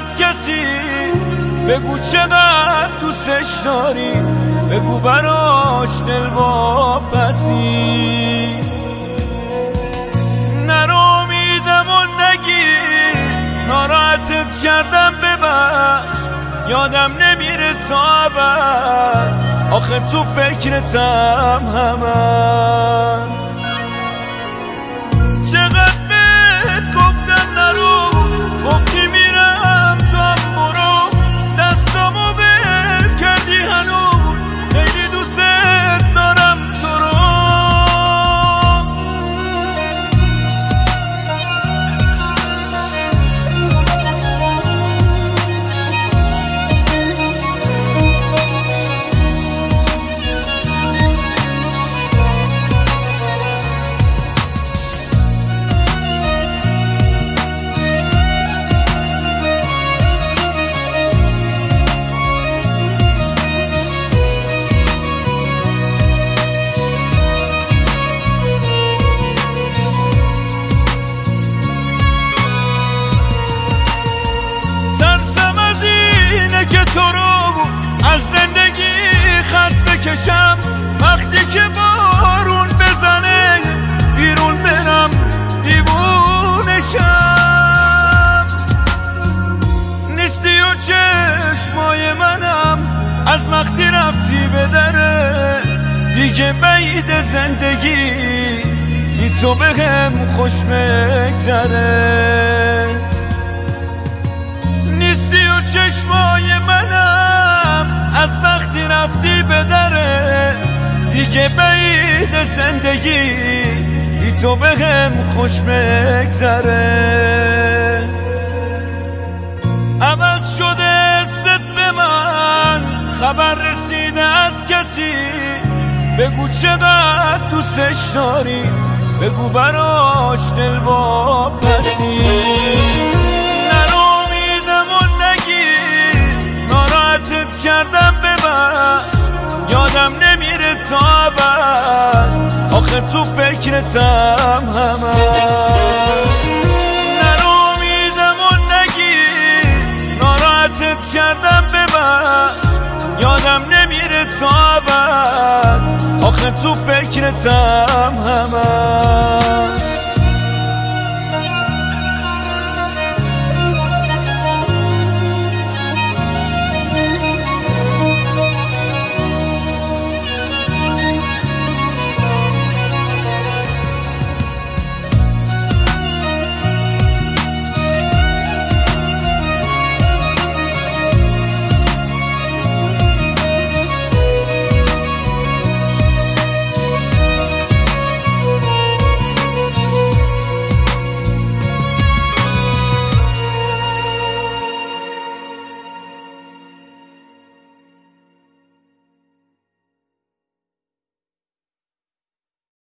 از کسی، بگو چقدر دوستش داری، بگو براش دل واپسی. نرو امیدم و نگیر، ناراحتت کردم ببخش، یادم نمیره تا ابد، آخه تو فکرتم همه. چقدر بهت گفتم نرو، گفتی میرم تو هم برو، دستامو بر کردی هنوز، خیلی دوست دارم تو رو. که تو رو از زندگی خط بکشم، وقتی که بارون بزنه بیرون برم دیوونشم. نیستی و چشمای منم از وقتی رفتی به دره، دیگه بعید زندگی بی تو بهم خوش بگذره. نیستی و چشمای منم از وقتی رفتی به دره، دیگه بعید زندگی بی تو بهم خوش بگذره. عوض شده ست به من، خبر رسیده از کسی، بگو چقدر دوستش داری، بگو براش دل واپسی. ناراحتت کردم ببخش، یادم نمیره تا ابد، آخه تو فکرتم همه. نرو امیدم و نگیر، ناراحتت کردم ببخش، یادم نمیره تا ابد، آخه تو فکرتم همه.